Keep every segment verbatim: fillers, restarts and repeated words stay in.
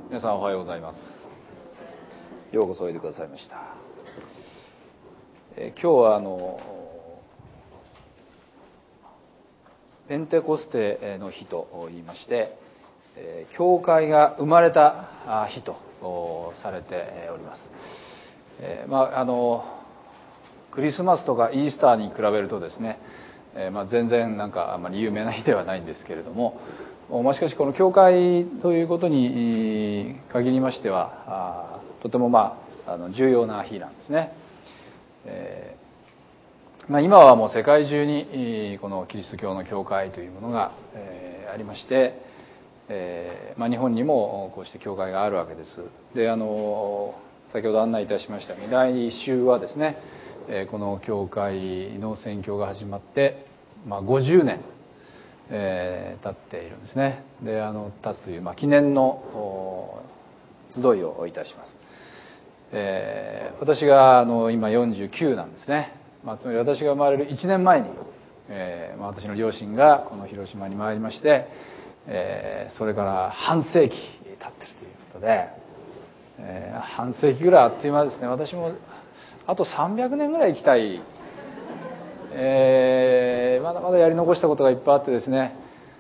皆さんおはようございます。ようこそおいでくださいました。えー、今日はあのペンテコステの日と言いまして、えー、教会が生まれた日とされております。えー、まああのクリスマスとかイースターに比べるとですね、えーまあ、全然なんかあまり有名な日ではないんですけれども、まあ、しかしこの教会ということに限りましてはとてもまああの重要な日なんですね。えーまあ、今はもう世界中にこのキリスト教の教会というものが、えー、ありまして、えーまあ、日本にもこうして教会があるわけです。であの先ほど案内いたしましたように、来週はですねこの教会の宣教が始まって、まあ、ごじゅうねん、えー、経っているんですね。であの経つという、まあ、記念の集いをいたします。えー、私があの今よんじゅうきゅうなんですね。まあ、つまり私が生まれるいちねんまえに、えーまあ、私の両親がこの広島に参りまして、えー、それから半世紀経っているということで、えー、半世紀ぐらいあっという間ですね。私もあとさんびゃくねんぐらい生きたい、えー、まだまだやり残したことがいっぱいあってですね、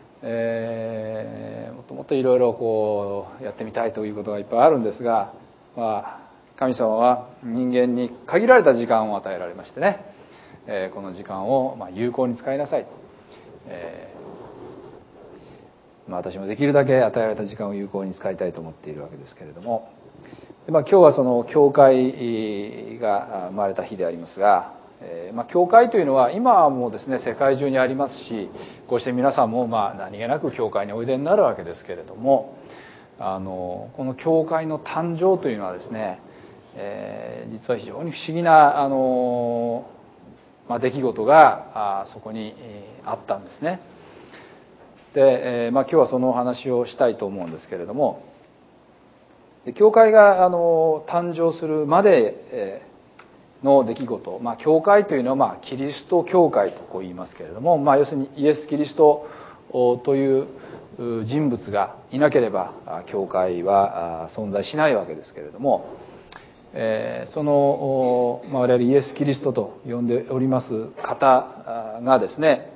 えー、もっともっといろいろこうやってみたいということがいっぱいあるんですが、まあ、神様は人間に限られた時間を与えられましてね、えー、この時間をまあ有効に使いなさい、えーまあ、私もできるだけ与えられた時間を有効に使いたいと思っているわけですけれども、まあ、今日はその教会が生まれた日でありますが、えーまあ、教会というのは今はもうですね世界中にありますし、こうして皆さんもまあ何気なく教会においでになるわけですけれども、あのこの教会の誕生というのはですね、えー、実は非常に不思議なあの、まあ、出来事があそこにあったんですね。で、えーまあ、今日はそのお話をしたいと思うんですけれども、教会があの誕生するまでの出来事、まあ、教会というのは、まあ、キリスト教会とこう言いますけれども、まあ、要するにイエス・キリストという人物がいなければ教会は存在しないわけですけれども、えー、その、まあ、我々イエス・キリストと呼んでおります方がですね、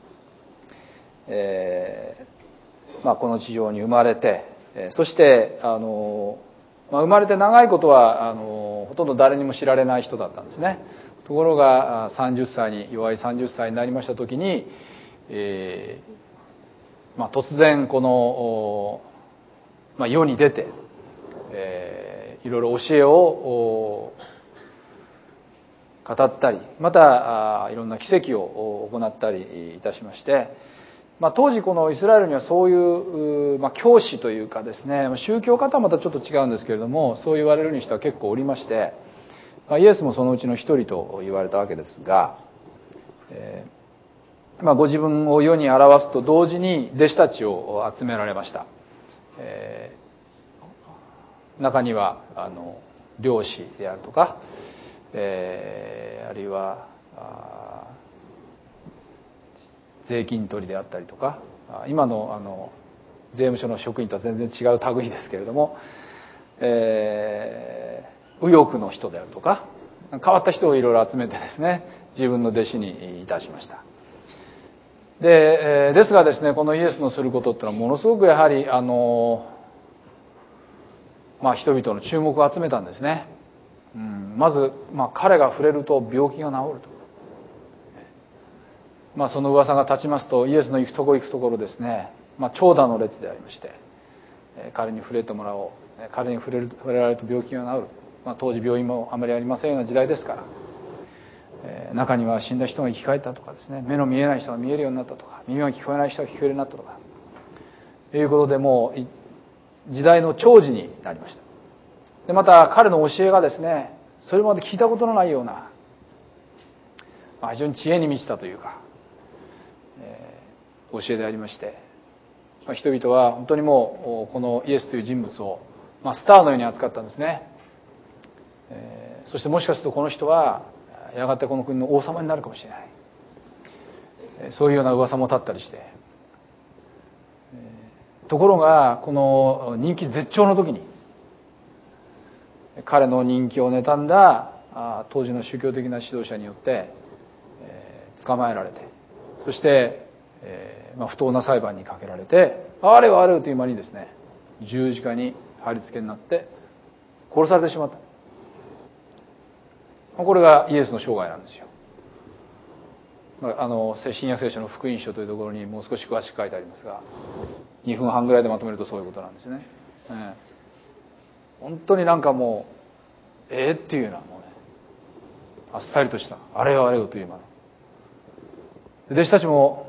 えーまあ、この地上に生まれて、そしてあの、まあ、生まれて長いことはあのほとんど誰にも知られない人だったんですね。ところがさんじゅっさいに弱いさんじゅっさいになりました時に、えーまあ、突然この、まあ、世に出て、えー、いろいろ教えを語ったり、またいろんな奇跡を行ったりいたしまして、まあ、当時このイスラエルにはそういう、まあ、教師というかですね、宗教家とはまたちょっと違うんですけれども、そう言われるにしては結構おりまして、まあ、イエスもそのうちの一人と言われたわけですが、えーまあ、ご自分を世に表すと同時に弟子たちを集められました。えー、中にはあの漁師であるとか、えー、あるいは税金取りであったりとか、今のあの税務署の職員とは全然違う類ですけれども、えー、右翼の人であるとか変わった人をいろいろ集めてですね、自分の弟子にいたしました。で、えー、ですがですね、このイエスのすることってのはものすごくやはりあの、まあ、人々の注目を集めたんですね。うん、まず、まあ、彼が触れると病気が治ると。まあ、その噂が立ちますと、イエスの行くとこ行くところですね、まあ、長蛇の列でありまして、彼に触れてもらおう、彼に触れる触れられると病気が治る、まあ、当時病院もあまりありませんような時代ですから、えー、中には死んだ人が生き返ったとかですね、目の見えない人が見えるようになったとか、耳が聞こえない人が聞こえるようになったとかいうことで、もう時代の寵児になりました。でまた彼の教えがですね、それまで聞いたことのないような、まあ、非常に知恵に満ちたというか、えー、教えでありまして、まあ、人々は本当にもうこのイエスという人物を、まあ、スターのように扱ったんですね。えー、そしてもしかするとこの人はやがてこの国の王様になるかもしれない、えー、そういうような噂も立ったりして、えところがこの人気絶頂の時に彼の人気を妬んだ当時の宗教的な指導者によって捕まえられて、そして、えーまあ、不当な裁判にかけられて、あれはあれよという間にですね、十字架に貼り付けになって殺されてしまった。これがイエスの生涯なんですよ。あの新約聖書の福音書というところにもう少し詳しく書いてありますが、にふんはんぐらいでまとめるとそういうことなんですね。えー、本当になんかもうええー、っていうような、もうね、あっさりとしたあれよあれよという間の。弟子たちも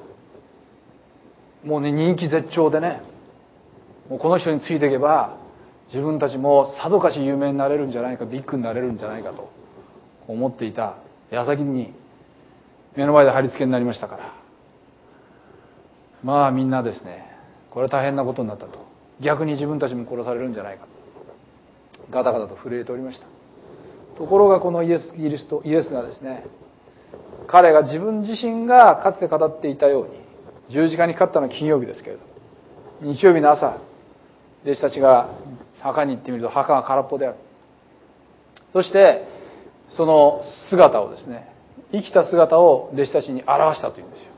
もうね、人気絶頂でね、もうこの人についていけば自分たちもさぞかし有名になれるんじゃないか、ビッグになれるんじゃないかと思っていた矢先に目の前で貼り付けになりましたから、まあみんなですね、これは大変なことになったと、逆に自分たちも殺されるんじゃないか、ガタガタと震えておりました。ところがこのイエス・キリスト、イエスがですね、彼が自分自身がかつて語っていたように、十字架にかかったのは金曜日ですけれど、日曜日の朝、弟子たちが墓に行ってみると墓が空っぽである。そしてその姿をですね、生きた姿を弟子たちに表したというんですよ。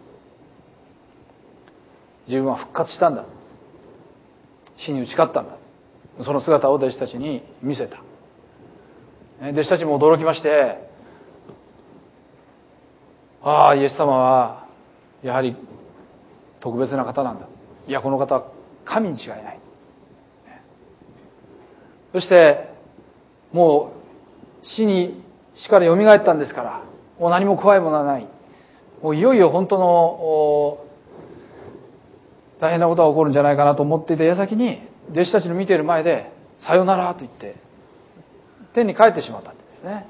自分は復活したんだ、死に打ち勝ったんだ、その姿を弟子たちに見せた。弟子たちも驚きまして、ああ、イエス様はやはり特別な方なんだ、いやこの方は神に違いない。そしてもう死に死からよみがえったんですから、もう何も怖いものはない、もういよいよ本当の大変なことが起こるんじゃないかなと思っていた矢先に、弟子たちの見ている前でさよならと言って天に帰ってしまったんですね。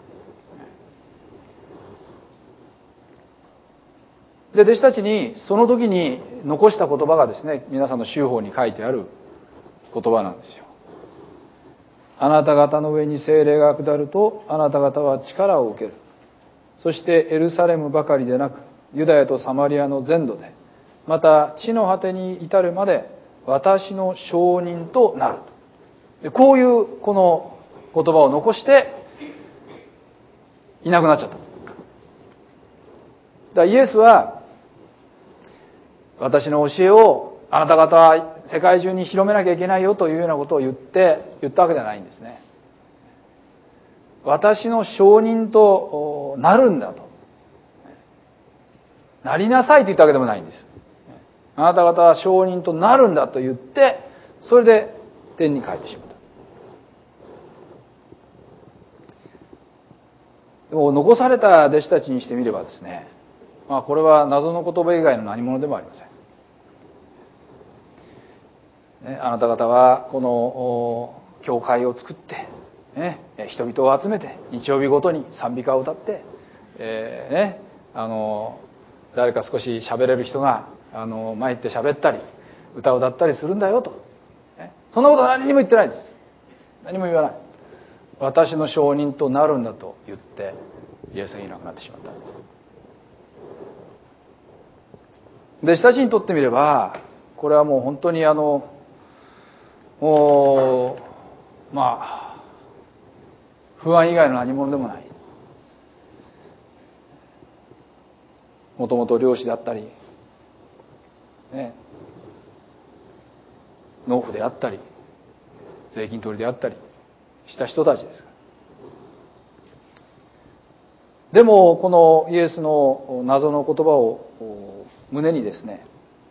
で、弟子たちにその時に残した言葉がですね、皆さんの修法に書いてある言葉なんですよ。あなた方の上に聖霊が下ると、あなた方は力を受ける。そしてエルサレムばかりでなく、ユダヤとサマリアの全土で、また地の果てに至るまで私の証人となると。こういうこの言葉を残していなくなっちゃった。だからイエスは私の教えをあなた方は世界中に広めなきゃいけないよというようなことを言って言ったわけじゃないんですね。私の証人となるんだと、なりなさいと言ったわけでもないんです。あなた方は証人となるんだと言って、それで天に帰ってしまった。でも残された弟子たちにしてみればですね、まあこれは謎の言葉以外の何者でもありません。ね、あなた方はこの教会を作って、ね、人々を集めて日曜日ごとに賛美歌を歌って、えーね、あの誰か少し喋れる人があの前行って喋ったり歌を歌ったりするんだよと、ね、そんなこと何にも言ってないです。何も言わない。私の証人となるんだと言ってイエスがいなくなってしまったんです。弟子たちにとってみればこれはもう本当にあのもうまあ不安以外の何者でもない。もともと漁師であったり、ね、農夫であったり税金取りであったりした人たちですから。でもこのイエスの謎の言葉を胸にですね、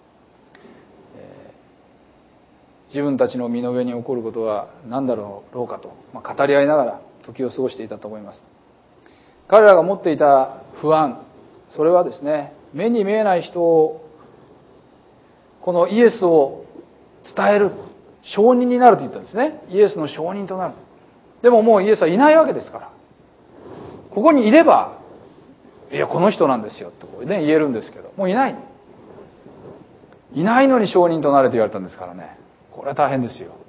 自分たちの身の上に起こることは何だろうかと、まあ、語り合いながら時を過ごしていたと思います。彼らが持っていた不安、それはですね、目に見えない人をこのイエスを伝える証人になると言ったんですね。イエスの証人となる。でももうイエスはいないわけですから、ここにいればいやこの人なんですよってこう、ね、言えるんですけど、もういないいないのに証人となれと言われたんですからね、これは大変ですよ。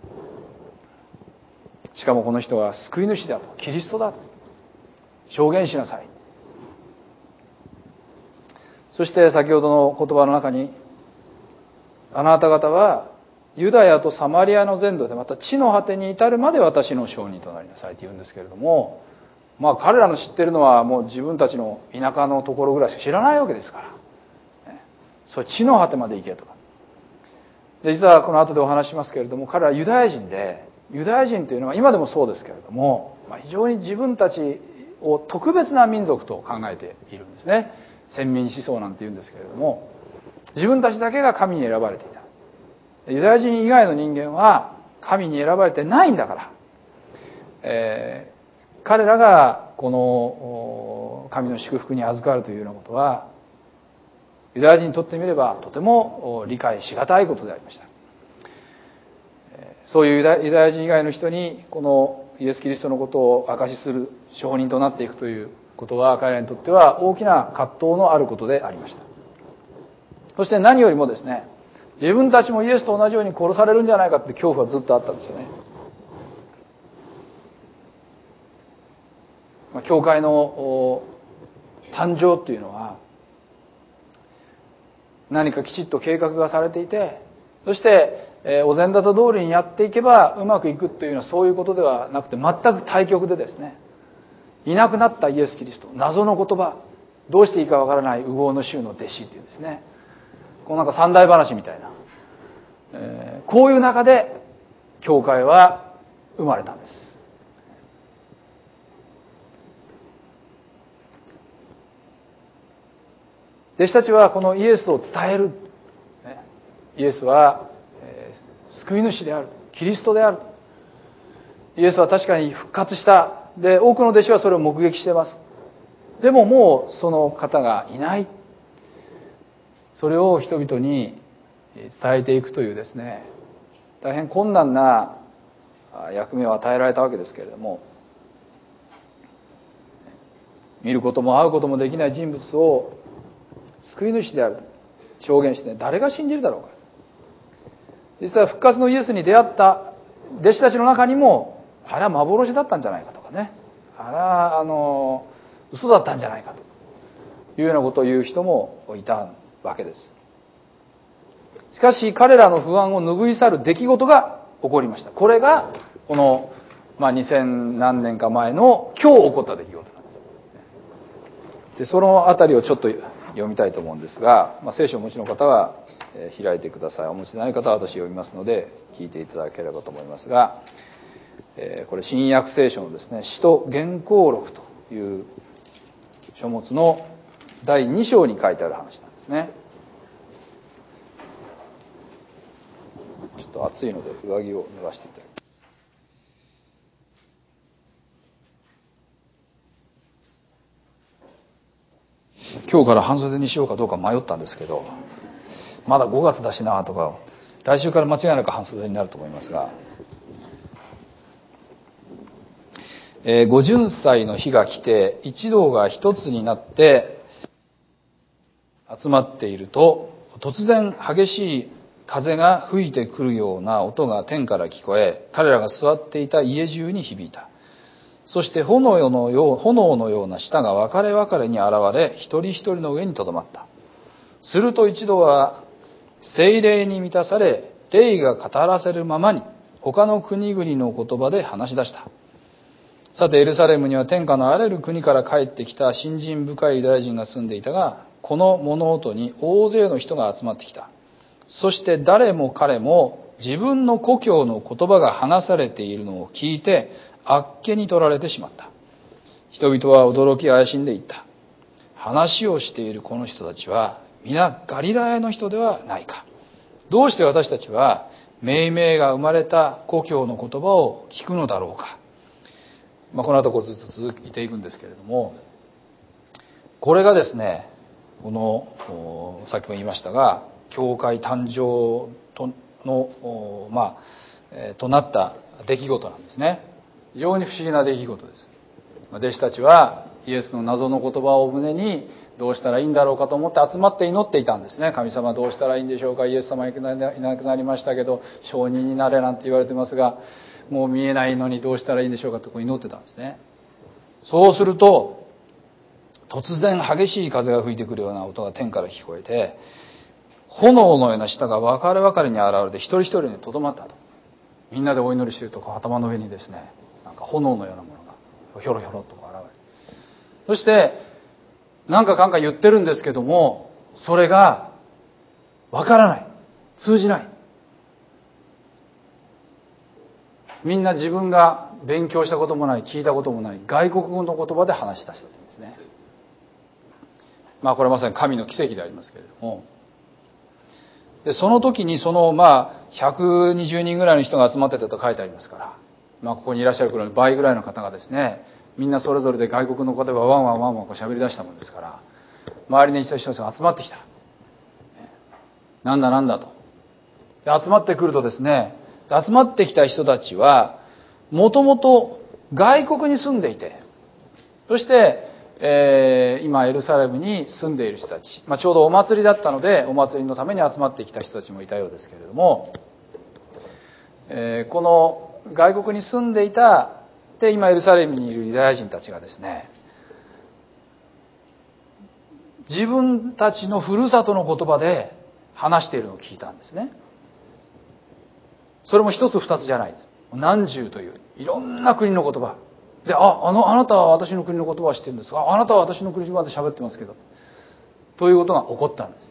しかもこの人は救い主だと、キリストだと証言しなさい。そして先ほどの言葉の中にあなた方はユダヤとサマリアの全土でまた地の果てに至るまで私の証人となりなさいと言うんですけれども、まあ彼らの知ってるのはもう自分たちの田舎のところぐらいしか知らないわけですから、それ地の果てまで行けとか。で実はこの後でお話しますけれども、彼らはユダヤ人で、ユダヤ人というのは今でもそうですけれども、まあ、非常に自分たちを特別な民族と考えているんですね。先民思想なんて言うんですけれども、自分たちだけが神に選ばれていた。ユダヤ人以外の人間は神に選ばれてないんだから、えー、彼らがこの神の祝福に預かるというようなことはユダヤ人にとってみればとても理解しがたいことでありました。そういうユダヤ人以外の人にこのイエス・キリストのことを証しする証人となっていくということは彼らにとっては大きな葛藤のあることでありました。そして何よりもですね、自分たちもイエスと同じように殺されるんじゃないかって恐怖はずっとあったんですよね。まあ、教会の誕生というのは何かきちっと計画がされていて、そしてお膳立て通りにやっていけばうまくいくというのはそういうことではなくて、全く対極でですね、いなくなったイエス・キリスト、謎の言葉、どうしていいかわからない烏合の衆の弟子っていうんですね、こうなんか三大話みたいな、えー、こういう中で教会は生まれたんです。弟子たちはこのイエスを伝える、イエスは、えー、救い主である、キリストである、イエスは確かに復活した。で、多くの弟子はそれを目撃しています。でももうその方がいない。それを人々に伝えていくというですね、大変困難な役目を与えられたわけですけれども、見ることも会うこともできない人物を救い主であると証言して、誰が信じるだろうか。実は復活のイエスに出会った弟子たちの中にも、あれは幻だったんじゃないかとかね、あれはあの嘘だったんじゃないかというようなことを言う人もいたわけです。しかし彼らの不安を拭い去る出来事が起こりました。これがこの、まあ、にせん何年か前の今日起こった出来事なんです。でそのあたりをちょっと読みたいと思うんですが、まあ、聖書をお持ちの方は開いてください。お持ちでない方は私読みますので聞いていただければと思いますが、これ新約聖書のですね、使徒言行録という書物のだいに章に書いてある話なんですね。ちょっと暑いので上着を脱がしていただきます。今日から半袖にしようかどうか迷ったんですけど、まだごがつだしなとか、来週から間違いなく半袖になると思いますが、えー、ご巡祭の日が来て一同が一つになって集まっていると、突然激しい風が吹いてくるような音が天から聞こえ、彼らが座っていた家中に響いた。そして炎のよう、炎のような舌が分かれ分かれに現れ、一人一人の上にとどまった。すると一度は聖霊に満たされ、霊が語らせるままに他の国々の言葉で話し出した。さてエルサレムには天下のあらゆる国から帰ってきた信心深いユダヤ人が住んでいたが、この物音に大勢の人が集まってきた。そして誰も彼も自分の故郷の言葉が話されているのを聞いてあっけに取られてしまった。人々は驚き怪しんでいった。話をしているこの人たちは皆ガリラヤの人ではないか。どうして私たちは命名が生まれた故郷の言葉を聞くのだろうか。まあ、この後こうずっと続いていくんですけれども、これがですね、このさっきも言いましたが教会誕生とのまあ、えー、となった出来事なんですね。非常に不思議な出来事です。弟子たちはイエスの謎の言葉を胸にどうしたらいいんだろうかと思って集まって祈っていたんですね。神様どうしたらいいんでしょうか。イエス様いなくなりましたけど証人になれなんて言われてますが、もう見えないのにどうしたらいいんでしょうかとこう祈ってたんですね。そうすると突然激しい風が吹いてくるような音が天から聞こえて、 炎のような舌が分かれ分かれに現れて一人一人にとどまったと。みんなでお祈りしていると頭の上にですね、なんか炎のようなものがひょろひょろと現れる。そしてなんかかんか言ってるんですけども、それが分からない、通じない。みんな自分が勉強したこともない、聞いたこともない外国語の言葉で話し出したんですね。まあこれはまさに神の奇跡でありますけれども、でその時にそのまあひゃくにじゅうにんぐらいの人が集まってたと書いてありますから、まあここにいらっしゃる頃に倍ぐらいの方がですね、みんなそれぞれで外国の言葉ワンワンワンワンこう喋り出したもんですから、周りにいた人たちが集まってきた。なんだなんだと。で集まってくるとですね、集まってきた人たちはもともと外国に住んでいて、そして、えー、今エルサレムに住んでいる人たち、まあ、ちょうどお祭りだったのでお祭りのために集まってきた人たちもいたようですけれども、えー、この外国に住んでいたで今エルサレムにいるユダヤ人たちがですね、自分たちのふるさとの言葉で話しているのを聞いたんですね。それも一つ二つじゃないです。何十といういろんな国の言葉で、あ、あのあなたは私の国の言葉を知ってるんですか、あなたは私の国まで喋ってますけど、ということが起こったんです。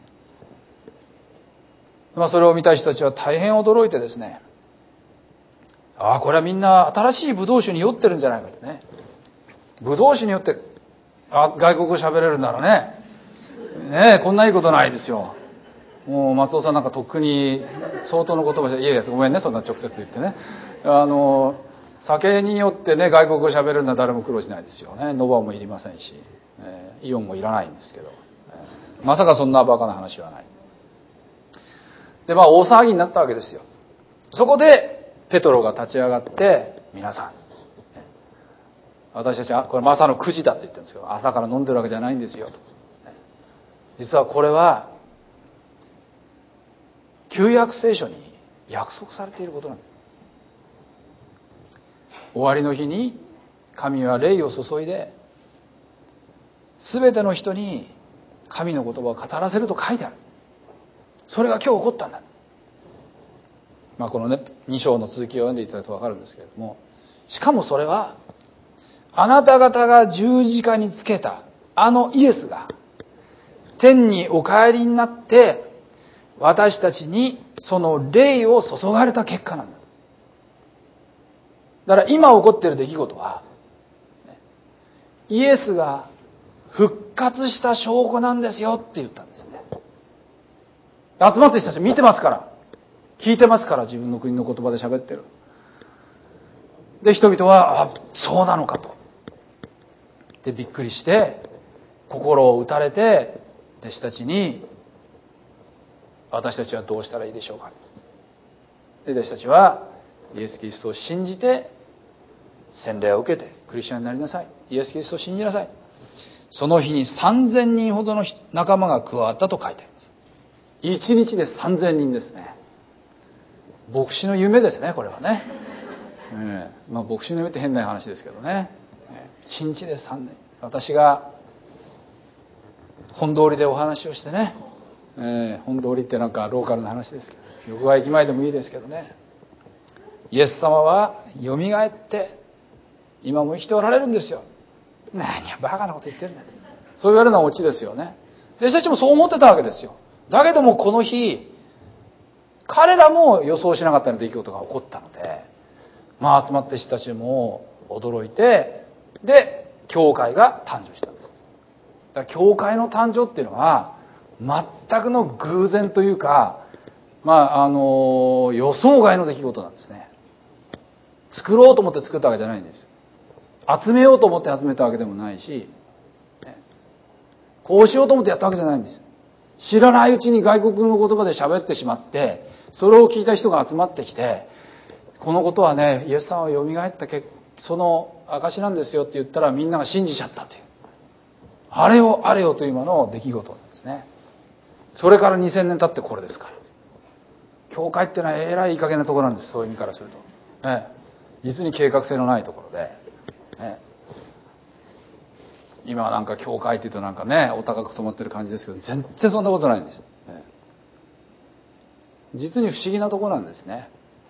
まあ、それを見た人たちは大変驚いてですね、ああこれはみんな新しいブドウ酒に酔ってるんじゃないかとね。ブドウ酒によってあ外国語喋れるならね、ねえこんないいことないですよ。もう松尾さんなんかとっくに相当の言葉じゃ、いやいやごめんねそんな直接言ってね、あの酒によってね外国語喋れるのは誰も苦労しないですよね。ノバもいりませんし、えー、イオンもいらないんですけど、えー、まさかそんなバカな話はない。でまあ大騒ぎになったわけですよ。そこでペトロが立ち上がって、皆さん、私たちはこれ朝のくじだって言ってるんですけど、朝から飲んでるわけじゃないんですよと。実はこれは旧約聖書に約束されていることなんです。終わりの日に神は霊を注いで全ての人に神の言葉を語らせると書いてある。それが今日起こったんだ。まあこのねに章の続きを読んでいただくと分かるんですけれども、しかもそれはあなた方が十字架につけたあのイエスが天にお帰りになって私たちにその霊を注がれた結果なんだ。だから今起こっている出来事はイエスが復活した証拠なんですよって言ったんですね。集まってる人たち見てますから、聞いてますから、自分の国の言葉で喋ってる。で人々はあそうなのかとでびっくりして心を打たれて、弟子たちに私たちはどうしたらいいでしょうか。で弟子たちはイエス・キリストを信じて洗礼を受けてクリスチャンになりなさい。イエス・キリストを信じなさい。その日にさんぜんにんほどの仲間が加わったと書いてあります。いちにちでさんぜんにんですね。牧師の夢ですねこれはね、えーまあ、牧師の夢って変な話ですけどね、いちにちでさんぜん、私が本通りでお話をしてね、えー、本通りってなんかローカルな話ですけど、横川駅前でもいいですけどね、イエス様はよみがえって今も生きておられるんですよ。何やバカなこと言ってるんだ。そう言われるのはオチですよね。弟子たちもそう思ってたわけですよ。だけどもこの日彼らも予想しなかったような出来事が起こったので、まあ集まってる人たちも驚いて、で教会が誕生したんです。だから教会の誕生っていうのは全くの偶然というか、まああの予想外の出来事なんですね。作ろうと思って作ったわけじゃないんです。集めようと思って集めたわけでもないし、こうしようと思ってやったわけじゃないんです。知らないうちに外国の言葉で喋ってしまって、それを聞いた人が集まってきて、このことはねイエス様はよみがえったその証なんですよって言ったらみんなが信じちゃったという、あれよあれよというものの出来事なんですね。それからにせんねん経ってこれですから。教会ってのはえらいいい加減なところなんです。そういう意味からすると、ね、実に計画性のないところで、ね、今はなんか教会っていうとなんかねお高く止まってる感じですけど、全然そんなことないんです、ね、 実に不思議なところなんですね。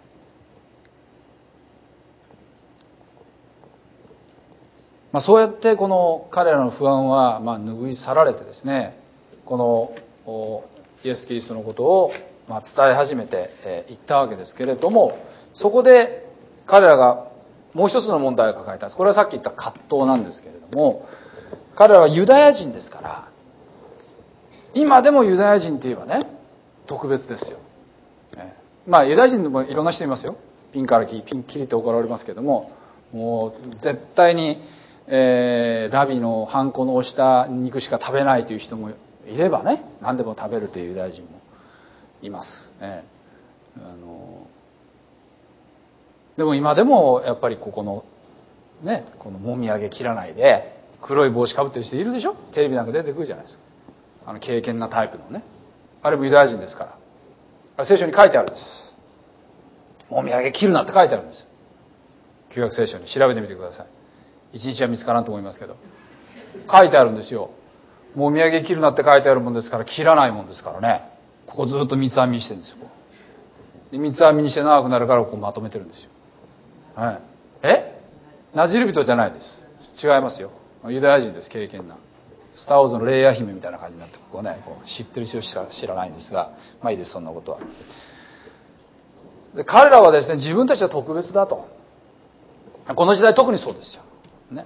まあ、そうやってこの彼らの不安はまあ拭い去られてですね、このイエス・キリストのことをまあ伝え始めていったわけですけれども、そこで彼らがもう一つの問題を抱えたんです。これはさっき言った葛藤なんですけれども、彼らはユダヤ人ですから、今でもユダヤ人って言えばね、特別ですよ。まあユダヤ人でもいろんな人いますよ。ピンからキリ、ピンキリって怒られますけども、もう絶対に、えー、ラビのハンコの押した肉しか食べないという人もいればね、何でも食べるというユダヤ人もいます。えー、あのでも今でもやっぱりここのね、このもみあげ切らないで黒い帽子かぶってる人いるでしょ。テレビなんか出てくるじゃないですか。あの敬虔なタイプのね、あれもユダヤ人ですから。あれ聖書に書いてあるんです。もみあげ切るなって書いてあるんですよ。旧約聖書に調べてみてください。一日は見つからんと思いますけど、書いてあるんですよ。もみあげ切るなって書いてあるもんですから、切らないもんですからね。ここずっと三つ編みにしてるんですよ。で三つ編みにして長くなるからこうまとめてるんですよ。はい。え？ナジル人じゃないです。違いますよ。ユダヤ人です、敬虔な。スターウォーズのレイヤ姫みたいな感じになって、ここね、こう知ってる人しか知らないんですが、まあいいです、そんなことは。で彼らはですね、自分たちは特別だと。この時代特にそうですよ。ね。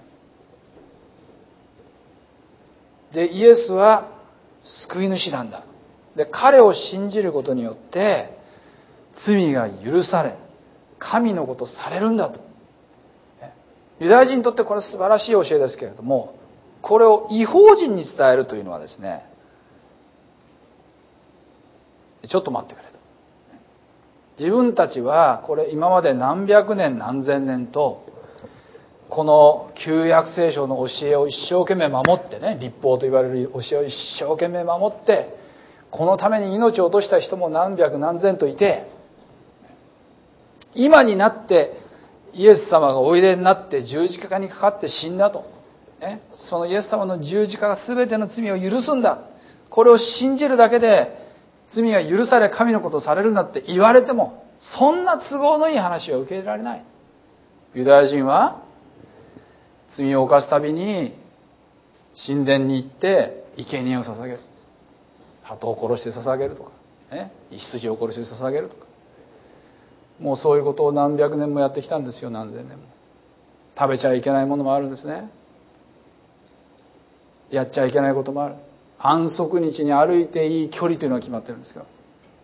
で、イエスは救い主なんだ。で、彼を信じることによって罪が許され、神のことされるんだと。ユダヤ人にとってこれは素晴らしい教えですけれども、これを異邦人に伝えるというのはですね、ちょっと待ってくれと。自分たちはこれ今まで何百年何千年とこの旧約聖書の教えを一生懸命守ってね、律法と言われる教えを一生懸命守って、このために命を落とした人も何百何千といて、今になってイエス様がおいでになって十字架にかかって死んだと、ね、そのイエス様の十字架が全ての罪を許すんだ、これを信じるだけで罪が許され神のことをされるんだって言われても、そんな都合のいい話は受け入れられない。ユダヤ人は罪を犯すたびに神殿に行って生贄を捧げる、鳩を殺して捧げるとか、ね、羊を殺して捧げるとか、もうそういうことを何百年もやってきたんですよ。何千年も。食べちゃいけないものもあるんですね。やっちゃいけないこともある。安息日に歩いていい距離というのが決まってるんですよ。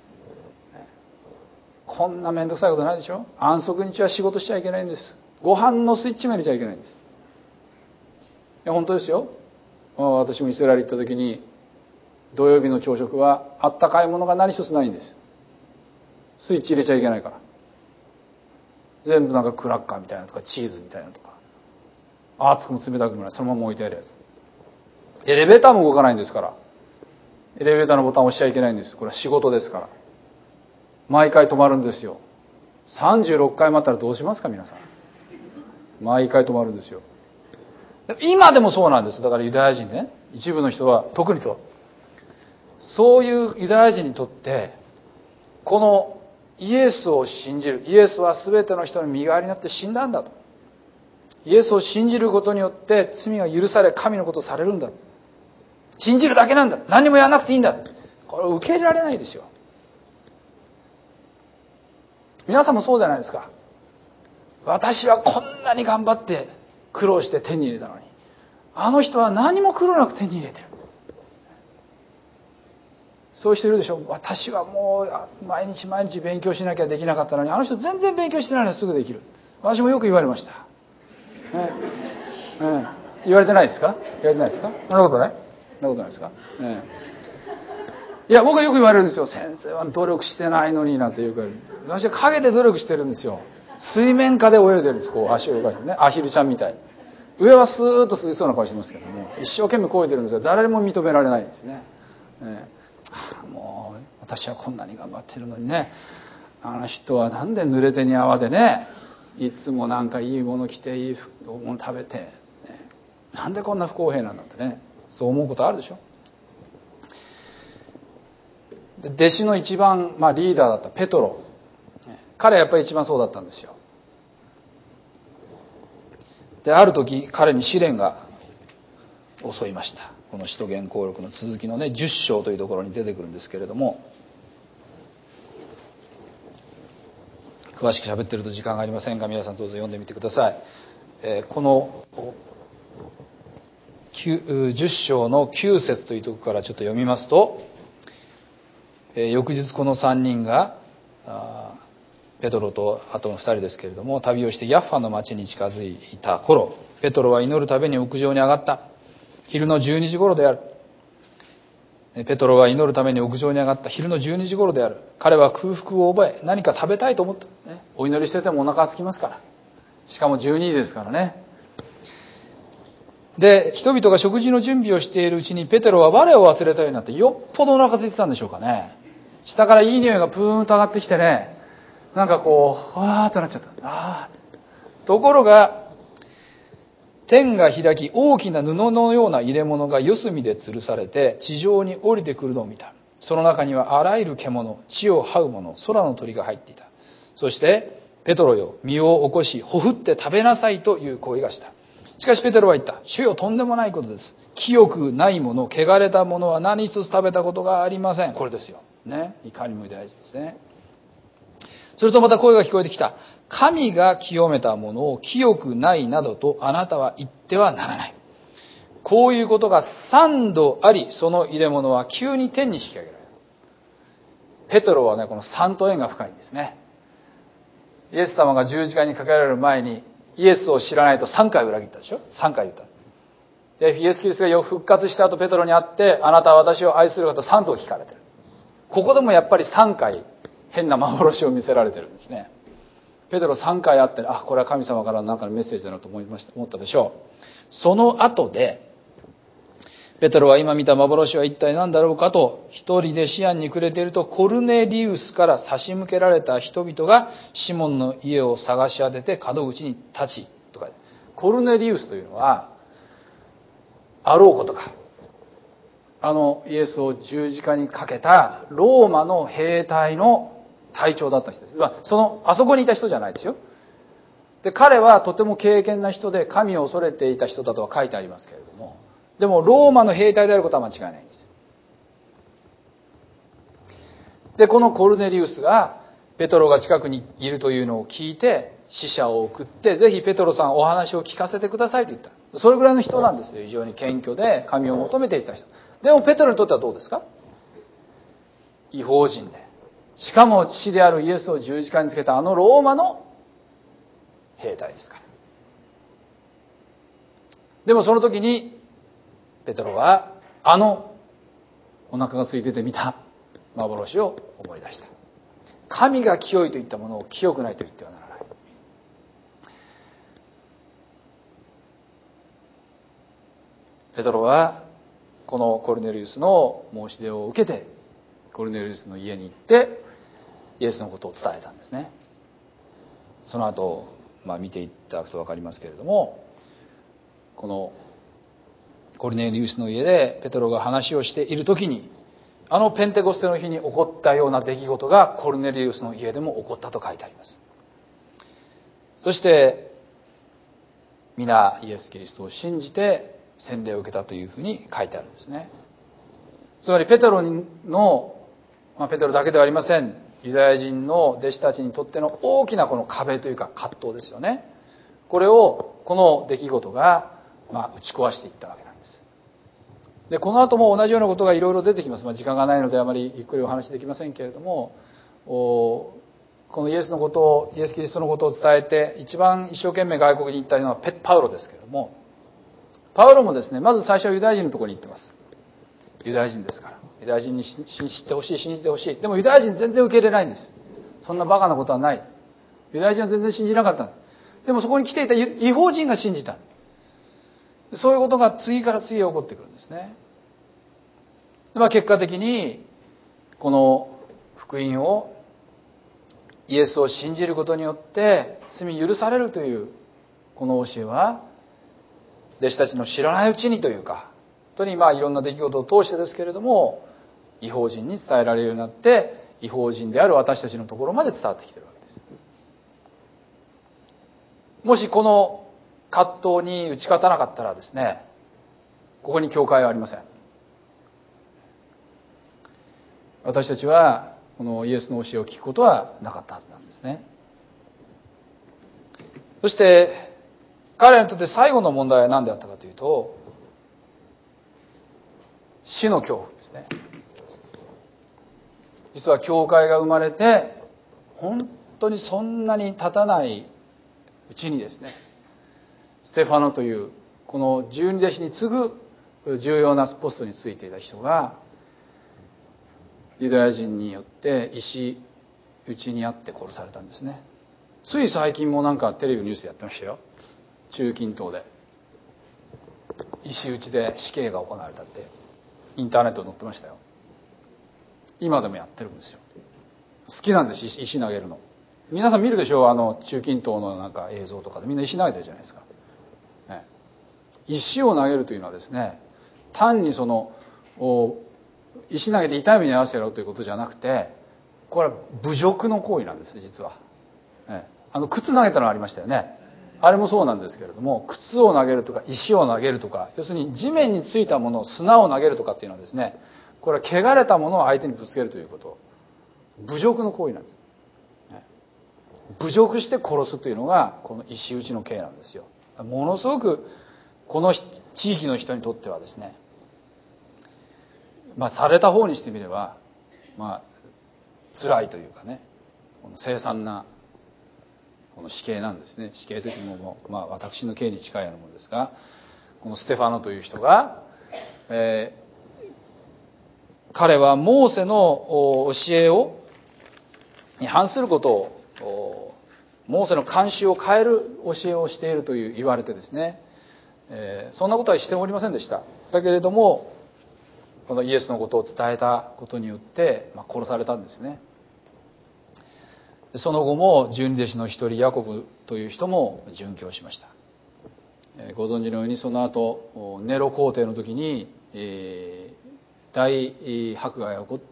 こんなめんどくさいことないでしょ。安息日は仕事しちゃいけないんです。ご飯のスイッチも入れちゃいけないんです。いや本当ですよ。私もイスラエル行った時に土曜日の朝食はあったかいものが何一つないんです。スイッチ入れちゃいけないから。全部なんかクラッカーみたいなとかチーズみたいなとか、熱くも冷たくもないそのまま置いてあるやつ。エレベーターも動かないんですから、エレベーターのボタンを押しちゃいけないんです。これは仕事ですから。毎回止まるんですよ。さんじゅうろっかい待ったらどうしますか皆さん。毎回止まるんですよ。今でもそうなんです。だからユダヤ人ね、一部の人は特にそう、そういうユダヤ人にとってこのイエスを信じる、イエスは全ての人の身代わりになって死んだんだと、イエスを信じることによって罪が許され神のことをされるんだ、信じるだけなんだ、何もやらなくていいんだ、これを受け入れられないですよ。皆さんもそうじゃないですか。私はこんなに頑張って苦労して手に入れたのに、あの人は何も苦労なく手に入れてる。そういう人いるでしょ。私はもう毎日毎日勉強しなきゃできなかったのに、あの人全然勉強してないのにすぐできる。私もよく言われました、ねね、言われてないですか。言われてないですか。そんなことないそんなことないですか、ね、いや僕はよく言われるんですよ。先生は努力してないのになんて言うから、私は陰で努力してるんですよ。水面下で泳いでるんです。こう足を動かしてね、アヒルちゃんみたいに。上はスーッと涼しそうな顔してますけども、一生懸命漕いでるんですが誰も認められないんですね。ね、もう私はこんなに頑張ってるのにね、あの人はなんで濡れ手に泡でね、いつもなんかいいもの着ていいもの食べて、ね、なんでこんな不公平なんだってね、そう思うことあるでしょ。 で弟子の一番、まあ、リーダーだったペトロ、彼はやっぱり一番そうだったんですよ。である時彼に試練が襲いました。この使徒言行録の続きのねじゅっ章というところに出てくるんですけれども、詳しく喋ってると時間がありませんが、皆さんどうぞ読んでみてください。えー、このじゅっ章のきゅう節というところからちょっと読みますと、えー、翌日このさんにんがペトロとあとのふたりですけれども旅をしてヤッファの町に近づいた頃、ペトロは祈るために屋上に上がった。昼のじゅうにじ頃である。ペトロは祈るために屋上に上がった昼のじゅうにじ頃である。彼は空腹を覚え何か食べたいと思った、ね、お祈りしててもお腹が空きますから、しかもじゅうにじですからね。で人々が食事の準備をしているうちにペテロは我を忘れたようになって、よっぽどお腹空いてたんでしょうかね。下からいい匂いがプーンと上がってきてね、なんかこうわーってなっちゃった。あーところが天が開き、大きな布のような入れ物が四隅で吊るされて地上に降りてくるのを見た。その中にはあらゆる獣、地を這うもの、空の鳥が入っていた。そしてペトロよ、身を起こしほふって食べなさいという声がした。しかしペテロは言った。主よ、とんでもないことです。清くないもの、汚れたものは何一つ食べたことがありません。これですよね。いかにも大事ですね。するとまた声が聞こえてきた。神が清めたものを清くないなどとあなたは言ってはならない。こういうことが三度あり、その入れ物は急に天に引き上げられる。ペトロはね、この三と縁が深いんですね。イエス様が十字架にかけられる前にイエスを知らないとさんかい裏切ったでしょ。さんかい言った。でイエス・キリストが復活した後ペトロに会って、あなたは私を愛するかとさんと聞かれてる。ここでもやっぱりさんかい変な幻を見せられてるんですね。ペテロさんかい会って、あ、これは神様からの何かのメッセージだなと思いました、思ったでしょう。その後でペテロは今見た幻は一体何だろうかと一人で思案に暮れていると、コルネリウスから差し向けられた人々がシモンの家を探し当てて門口に立ちとか。コルネリウスというのはあろうことか、あのイエスを十字架にかけたローマの兵隊の隊長だった人です。まあ、そのあそこにいた人じゃないですよ。で彼はとても敬虔な人で神を恐れていた人だとは書いてありますけれども、でもローマの兵隊であることは間違いないんです。でこのコルネリウスがペトロが近くにいるというのを聞いて使者を送って、ぜひペトロさんお話を聞かせてくださいと言った。それぐらいの人なんですよ。非常に謙虚で神を求めていた人。でもペトロにとってはどうですか。異邦人で、しかも父であるイエスを十字架につけたあのローマの兵隊ですから。でもその時にペテロはあのお腹が空いてて見た幻を思い出した。神が清いと言ったものを清くないと言ってはならない。ペテロはこのコルネリウスの申し出を受けてコルネリウスの家に行ってイエスのことを伝えたんですね。その後、まあ、見ていただくと分かりますけれども、このコルネリウスの家でペテロが話をしている時に、あのペンテコステの日に起こったような出来事がコルネリウスの家でも起こったと書いてあります。そして皆イエス・キリストを信じて洗礼を受けたというふうに書いてあるんですね。つまりペテロの、まあ、ペテロだけではありません、ユダヤ人の弟子たちにとっての大きなこの壁というか葛藤ですよね。これをこの出来事がまあ打ち壊していったわけなんです。でこの後も同じようなことがいろいろ出てきます。まあ、時間がないのであまりゆっくりお話できませんけれども、このイエスのことをイエス・キリストのことを伝えて一番一生懸命外国に行ったのはパウロですけれども、パウロもですね、まず最初はユダヤ人のところに行ってます。ユダヤ人ですからユダヤ人に信じてほしい信じてほしい。でもユダヤ人全然受け入れないんです。そんなバカなことはない。ユダヤ人は全然信じなかった。でもそこに来ていた異邦人が信じた。そういうことが次から次へ起こってくるんですね。まあ、結果的にこの福音をイエスを信じることによって罪許されるというこの教えは弟子たちの知らないうちにというか、本当にまあいろんな出来事を通してですけれども異邦人に伝えられるようになって、異邦人である私たちのところまで伝わってきているわけです。もしこの葛藤に打ち勝たなかったらですね、ここに教会はありません。私たちはこのイエスの教えを聞くことはなかったはずなんですね。そして彼らにとって最後の問題は何であったかというと、死の恐怖ですね。実は教会が生まれて本当にそんなに経たないうちにですね、ステファノというこの十二弟子に次ぐ重要なポストについていた人がユダヤ人によって石打ちにあって殺されたんですね。つい最近もなんかテレビニュースでやってましたよ。中近東で石打ちで死刑が行われたってインターネットに載ってましたよ。今でもやってるんですよ。好きなんです、石投げるの。皆さん見るでしょう、あの中近東のなんか映像とかでみんな石投げてるじゃないですか、ね、石を投げるというのはですね、単にその石投げて痛い目に遭わせろということじゃなくて、これは侮辱の行為なんです実は、ね、あの靴投げたのありましたよね。あれもそうなんですけれども、靴を投げるとか石を投げるとか、要するに地面についたものを砂を投げるとかっていうのはですね、これは汚れたものを相手にぶつけるということ、侮辱の行為なんです。侮辱して殺すというのがこの石打ちの刑なんですよ。ものすごくこの地域の人にとってはですね、まあされた方にしてみればまあ辛いというかね、この凄惨なこの死刑なんですね。死刑というのもまあ私の刑に近いようなものですが、このステファノという人が、えー、彼はモーセの教えをに反することを、モーセの慣習を変える教えをしているという言われてですね、えー、そんなことはしておりませんでした。だけれどもこのイエスのことを伝えたことによって、まあ、殺されたんですね。その後も十二弟子の一人ヤコブという人も殉教しました。えー、ご存知のようにその後ネロ皇帝の時に、えー、大迫害が起こって、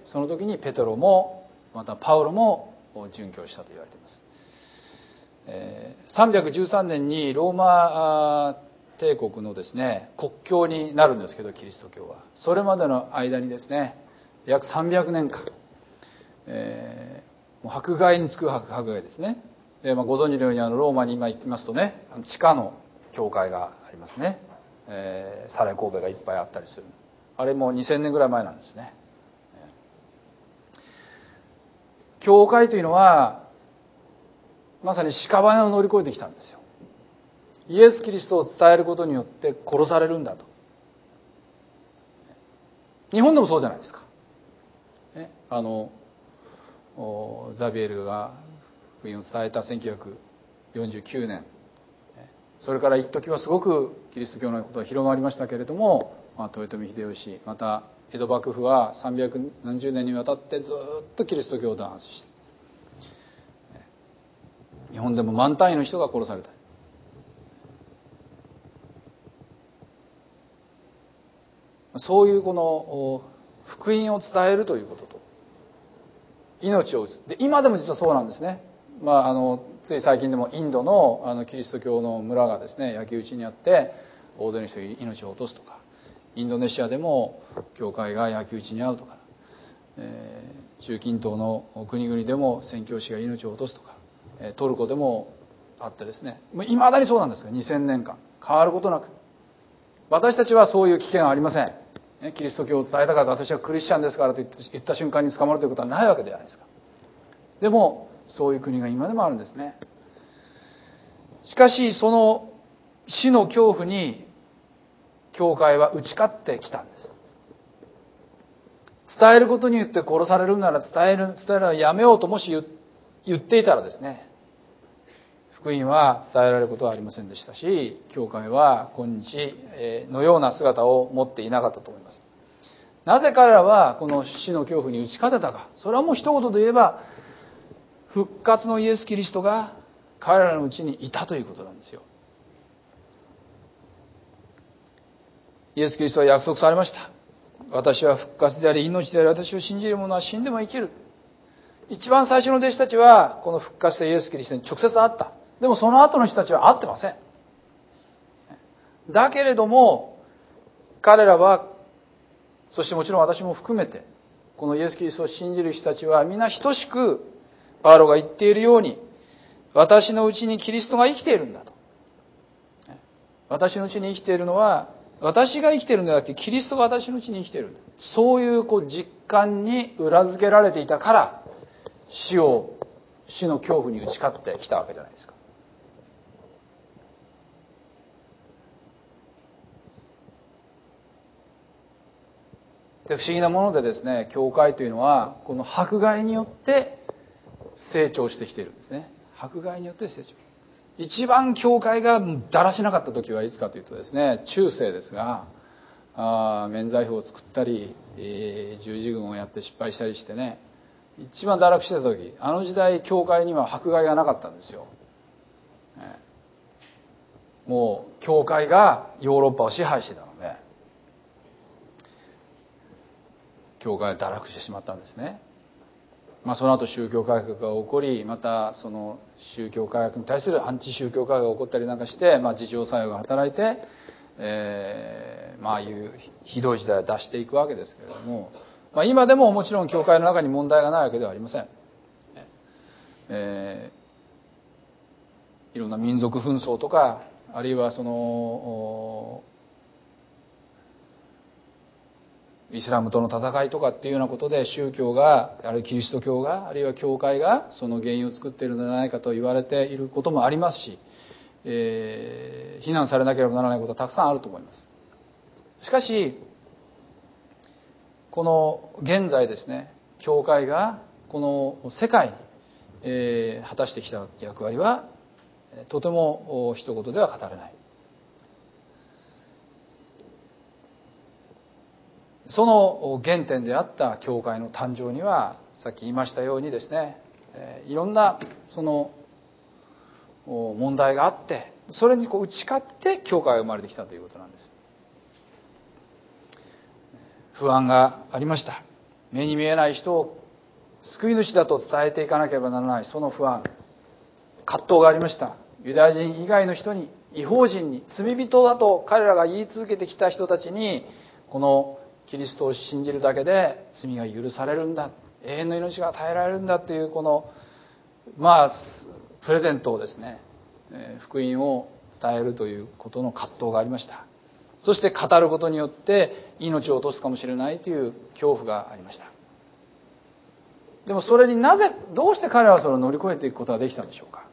その時にペテロもまたパウロも殉教したと言われています。さんびゃくじゅうさんねんにローマ帝国のですね国教になるんですけど、キリスト教はそれまでの間にですね約さんびゃくねんかん、えー、もう迫害に次ぐ迫害ですね。で、まあ、ご存知のようにあのローマに今行きますとね、地下の教会がありますね。えー、サレ神戸がいっぱいあったりする。あれもにせんねんぐらい前なんですね。教会というのはまさに屍を乗り越えてきたんですよ。イエス・キリストを伝えることによって殺されるんだと。日本でもそうじゃないですか。あのザビエルが福音を伝えたせんきゅうひゃくよんじゅうきゅうねん、それから一時はすごくキリスト教のことが広まりましたけれども、まあ、豊臣秀吉、また江戸幕府はさんびゃくなんじゅうねんにわたってずっとキリスト教を弾圧して、日本でも万単位の人が殺された。そういうこの福音を伝えるということと命を打つ。で、今でも実はそうなんですね。まあ、あのつい最近でもインド の, あのキリスト教の村がですね焼き討ちにあって大勢の人が命を落とすとか、インドネシアでも教会が焼き討ちに遭うとか、えー、中近東の国々でも宣教師が命を落とすとか、トルコでもあってですね、いまだにそうなんですがにせんねんかん変わることなく、私たちはそういう危険はありません。キリスト教を伝えたから私はクリスチャンですからと言った瞬間に捕まるということはないわけではないですか。でもそういう国が今でもあるんですね。しかしその死の恐怖に教会は打ち勝ってきたんです。伝えることによって殺されるなら伝える、伝えるのはやめようともし言っていたらですね、福音は伝えられることはありませんでしたし、教会は今日のような姿を持っていなかったと思います。なぜ彼らはこの死の恐怖に打ち勝てたか。それはもう一言で言えば、復活のイエス・キリストが彼らのうちにいたということなんですよ。イエス・キリストは約束されました。 私は復活であり命であり、私を信じる者は死んでも生きる。一番最初の弟子たちはこの復活したイエス・キリストに直接会った。でもその後の人たちは会ってません。だけれども彼らは、そしてもちろん私も含めて、このイエス・キリストを信じる人たちは皆等しくパウロが言っているように、私のうちにキリストが生きているんだと。私のうちに生きているのは、私が生きているんじゃなくてキリストが私のうちに生きているんだ。そういうこう実感に裏付けられていたから、死を死の恐怖に打ち勝ってきたわけじゃないですか。で、不思議なものでですね、教会というのはこの迫害によって成長してきているんですね。迫害によって成長。一番教会がだらしなかった時はいつかというとですね、中世ですが、あ免罪符を作ったり、えー、十字軍をやって失敗したりしてね、一番堕落してた時、あの時代教会には迫害がなかったんですよ。もう教会がヨーロッパを支配してたので、教会は堕落してしまったんですね。まあ、その後宗教改革が起こり、またその宗教改革に対するアンチ宗教改革が起こったりなんかして、まあ、自浄作用が働いて、えー、まあいうひどい時代を脱していくわけですけれども、まあ、今でももちろん教会の中に問題がないわけではありません。えー、いろんな民族紛争とか、あるいはそのイスラムとの戦いとかっていうようなことで宗教が、あるいはキリスト教が、あるいは教会がその原因を作っているのではないかと言われていることもありますし、えー、非難されなければならないことはたくさんあると思います。しかしこの現在ですね、教会がこの世界に、えー、果たしてきた役割はとても一言では語れない。その原点であった教会の誕生には、さっき言いましたようにですね、いろんなその問題があって、それにこう打ち勝って教会が生まれてきたということなんです。不安がありました。目に見えない人を救い主だと伝えていかなければならない、その不安、葛藤がありました。ユダヤ人以外の人に、異邦人に、罪人だと彼らが言い続けてきた人たちに、このキリストを信じるだけで罪が許されるんだ、永遠の命が与えられるんだというこのまあプレゼントをですね、福音を伝えるということの葛藤がありました。そして語ることによって命を落とすかもしれないという恐怖がありました。でもそれになぜ、どうして彼らはそれを乗り越えていくことができたんでしょうか。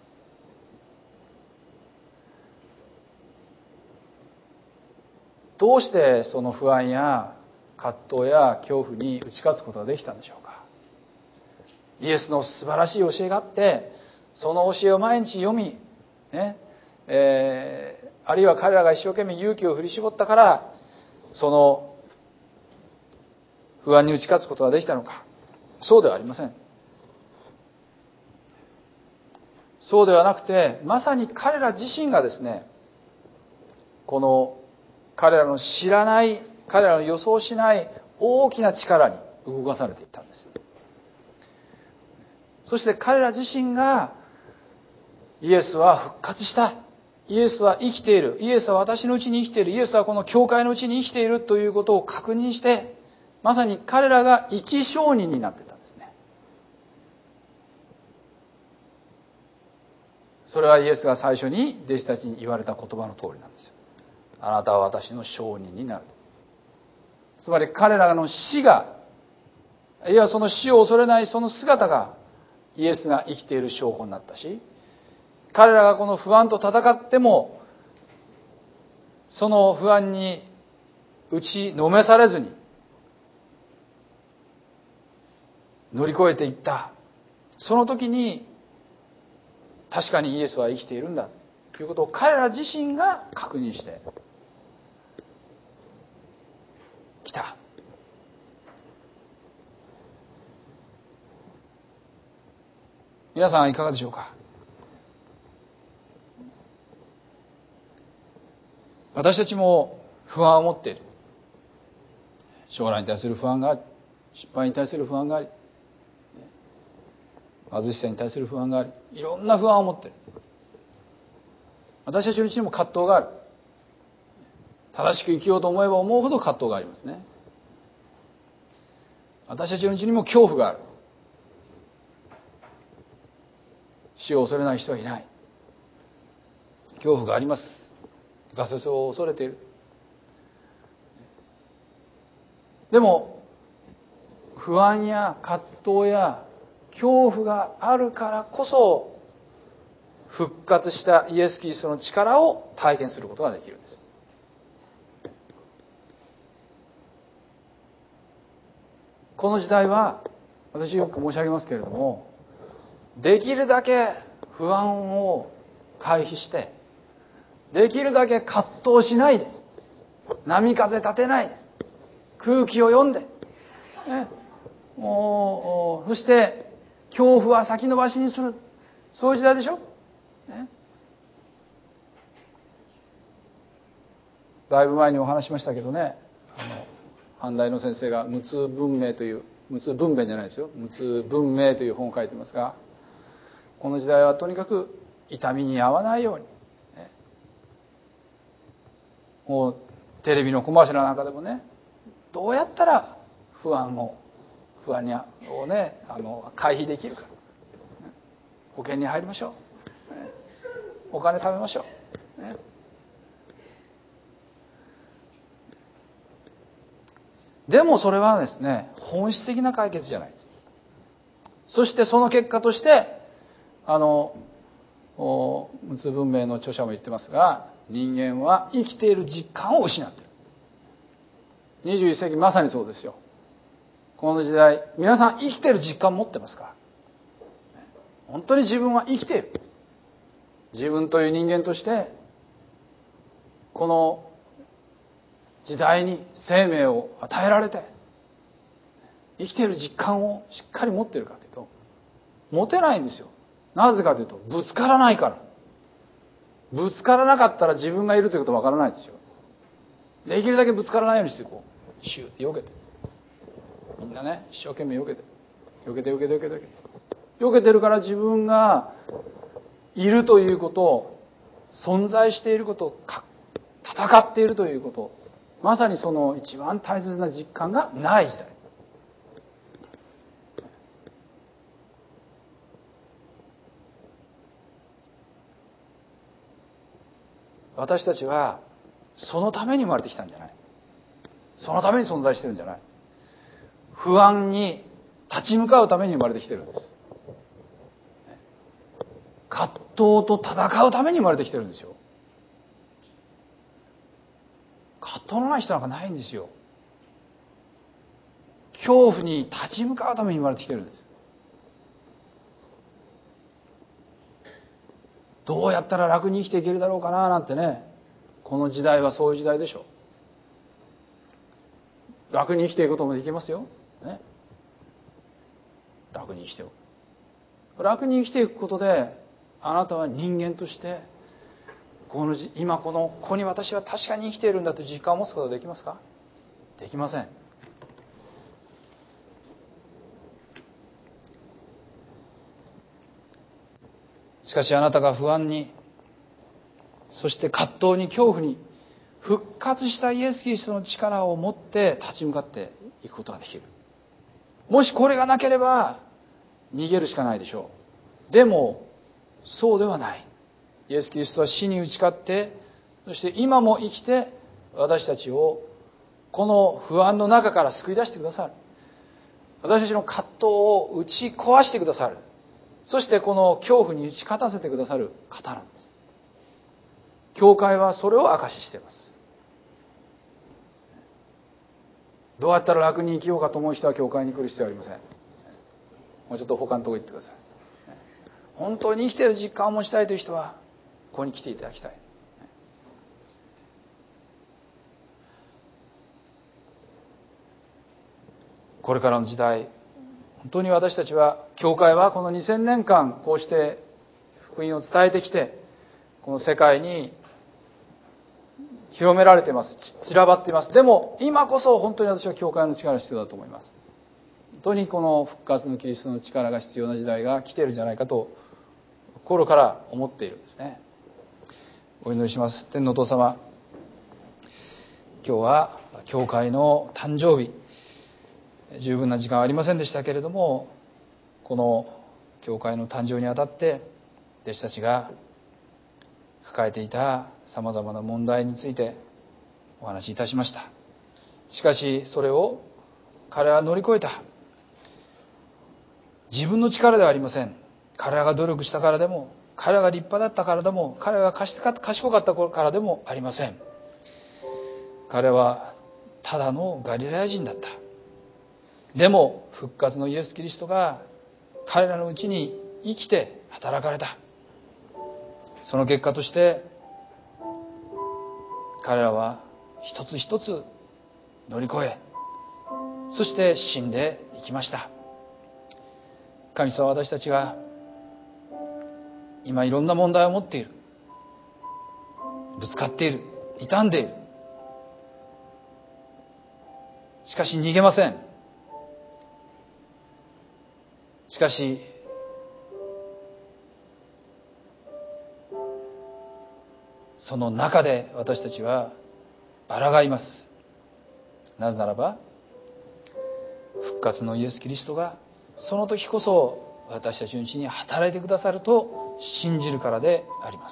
どうしてその不安や葛藤や恐怖に打ち勝つことができたんでしょうか。イエスの素晴らしい教えがあって、その教えを毎日読み、ねえー、あるいは彼らが一生懸命勇気を振り絞ったからその不安に打ち勝つことができたのか。そうではありません。そうではなくて、まさに彼ら自身がですね、この彼らの知らない、彼らの予想しない大きな力に動かされていったんです。そして彼ら自身が、イエスは復活した、イエスは生きている、イエスは私のうちに生きている、イエスはこの教会のうちに生きているということを確認して、まさに彼らが生き証人になっていたんですね。それはイエスが最初に弟子たちに言われた言葉の通りなんですよ。あなたは私の証人になる。つまり彼らの死が、いやその死を恐れないその姿がイエスが生きている証拠になったし、彼らがこの不安と戦ってもその不安に打ちのめされずに乗り越えていった。その時に確かにイエスは生きているんだということを彼ら自身が確認してきた。皆さんいかがでしょうか。私たちも不安を持っている。 将来に対する不安があり、失敗に対する不安があり、貧しさに対する不安があり、いろんな不安を持っている。私たちのうちにも葛藤がある。正しく生きようと思えば思うほど葛藤がありますね。私たちのうちにも恐怖がある。死を恐れない人はいない。恐怖があります。挫折を恐れている。でも不安や葛藤や恐怖があるからこそ復活したイエス・キリストの力を体験することができるんです。この時代は私よく申し上げますけれども、できるだけ不安を回避してできるだけ葛藤しないで波風立てないで空気を読んで、ね、もうそして恐怖は先延ばしにする、そういう時代でしょ、ね、だいぶ前にお話しましたけどね、あの阪大の先生が無痛文明という、無痛分娩じゃないですよ、無痛文明という本を書いていますが、この時代はとにかく痛みに遭わないように、ね、もうテレビのコマーシャルなんかでもね、どうやったら不安を不安をね、あの回避できるか、保険に入りましょう、お金貯めましょう、ね、でもそれはですね、本質的な解決じゃないです。そしてその結果としてあの無痛文明の著者も言ってますが、人間は生きている実感を失っている。にじゅういっ世紀まさにそうですよ。この時代皆さん生きている実感持ってますか？本当に自分は生きている、自分という人間としてこの時代に生命を与えられて生きている実感をしっかり持っているかというと、持てないんですよ。なぜかというと、ぶつからないから。ぶつからなかったら自分がいるということはわからないですよ。できるだけぶつからないようにしてこうシューって避けて、みんなね一生懸命避けて避けて避けて避けて避けて避けてるから、自分がいるということ、存在していること、戦っているということ、まさにその一番大切な実感がない時代。私たちはそのために生まれてきたんじゃない。そのために存在してるんじゃない。不安に立ち向かうために生まれてきてるんです。葛藤と戦うために生まれてきてるんですよ。葛藤のない人なんかないんですよ。恐怖に立ち向かうために生まれてきてるんです。どうやったら楽に生きていけるだろうかななんてね、この時代はそういう時代でしょう。楽に生きていくこともできますよ、ね、楽に生きていく楽に生きていくことで、あなたは人間としてこの今このここに私は確かに生きているんだという実感を持つことができますか？できません。しかしあなたが不安に、そして葛藤に、恐怖に復活したイエス・キリストの力を持って立ち向かっていくことができる。もしこれがなければ逃げるしかないでしょう。でもそうではない。イエス・キリストは死に打ち勝って、そして今も生きて私たちをこの不安の中から救い出してくださる。私たちの葛藤を打ち壊してくださる。そしてこの恐怖に打ち勝たせてくださる方なんです。教会はそれを証ししています。どうやったら楽に生きようかと思う人は教会に来る必要はありません。もうちょっと他のところ行ってください。本当に生きている実感を持ちたいという人はここに来ていただきたい。これからの時代、本当に私たちは、教会はこのにせんねんかんこうして福音を伝えてきて、この世界に広められています。散らばっています。でも今こそ本当に私は教会の力が必要だと思います。本当にこの復活のキリストの力が必要な時代が来ているんじゃないかと心から思っているんですね。お祈りします。天のお父様、今日は教会の誕生日、十分な時間はありませんでしたけれども、この教会の誕生にあたって弟子たちが抱えていたさまざまな問題についてお話しいたしました。しかしそれを彼らは乗り越えた。自分の力ではありません。彼らが努力したからでも、彼らが立派だったからでも、彼らが賢かったからでもありません。彼はただのガリラヤ人だった。でも復活のイエス・キリストが彼らのうちに生きて働かれた。その結果として彼らは一つ一つ乗り越え、そして死んでいきました。神様は私たちが今いろんな問題を持っている、ぶつかっている、傷んでいる。しかし逃げません。しかしその中で私たちは抗います。なぜならば復活のイエス・キリストがその時こそ私たちのうちに働いてくださると信じるからであります。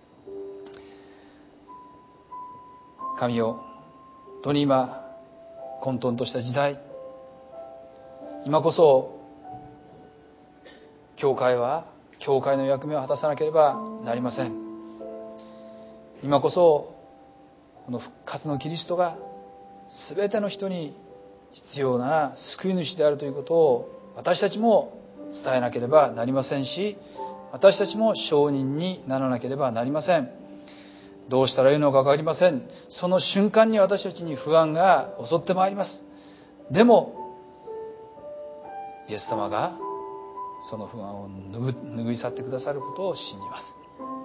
神よ、本当に今混沌とした時代、今こそ教会は教会の役目を果たさなければなりません。今こそこの復活のキリストが全ての人に必要な救い主であるということを私たちも伝えなければなりませんし、私たちも証人にならなければなりません。どうしたらいいのか分かりません。その瞬間に私たちに不安が襲ってまいります。でもイエス様がその不安を拭い去ってくださることを信じます。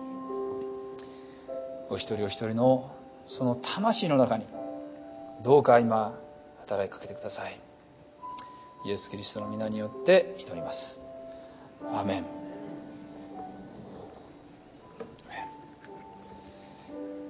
お一人お一人のその魂の中にどうか今働きかけてください。イエス・キリストの皆によって祈ります。アーメン。